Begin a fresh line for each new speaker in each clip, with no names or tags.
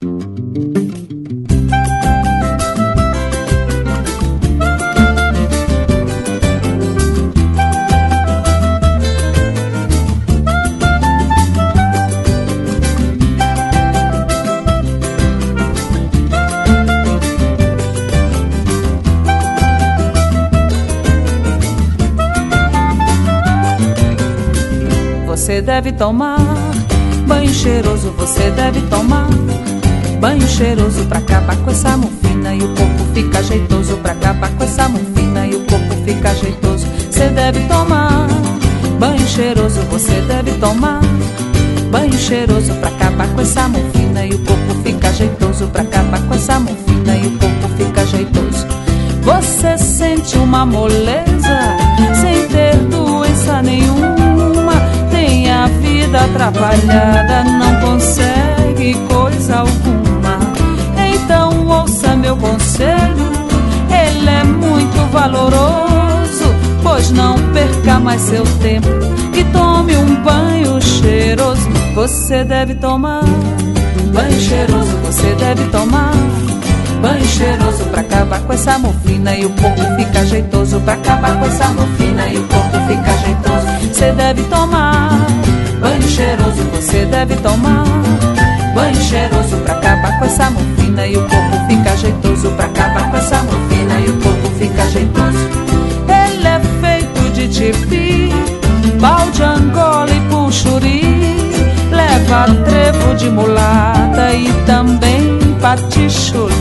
Você deve tomar banho cheiroso, você deve tomar banho cheiroso pra acabar com essa mufina e o corpo fica jeitoso, pra acabar com essa mufina e o corpo fica jeitoso. Você deve tomar banho cheiroso, você deve tomar banho cheiroso pra acabar com essa mufina e o corpo fica jeitoso, pra acabar com essa mufina e o corpo fica jeitoso. Você sente uma moleza sem ter doença nenhuma, tem a vida atrapalhada, não consegue coisa alguma. Então ouça meu conselho, ele é muito valoroso, pois não perca mais seu tempo e tome um banho cheiroso. Você deve tomar banho cheiroso, você deve tomar banho cheiroso pra acabar com essa mufina e o corpo fica jeitoso, pra acabar com essa mufina e o corpo fica jeitoso. Você deve tomar banho cheiroso, você deve tomar banho cheiroso pra acabar com essa mufina e o corpo fica jeitoso, pra acabar com essa mufina e o corpo fica jeitoso. Ele é feito de tipi, pau de Angola e puxuri, leva trevo de mulata e também patichuli,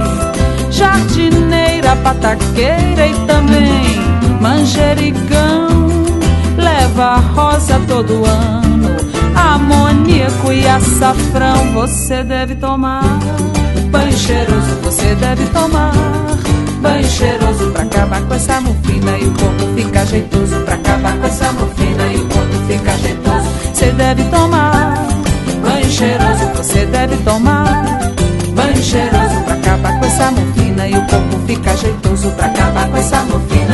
jardineira, pataqueira e também manjericão, leva rosa todo ano, amoníaco e açafrão. Você deve tomar banho cheiroso, você deve tomar banho cheiroso pra acabar com essa mufina e o corpo fica jeitoso, pra acabar com essa mufina e o corpo fica jeitoso. Você deve tomar banho cheiroso, você deve tomar banho cheiroso pra acabar com essa mufina e o corpo fica jeitoso, pra acabar com essa mufina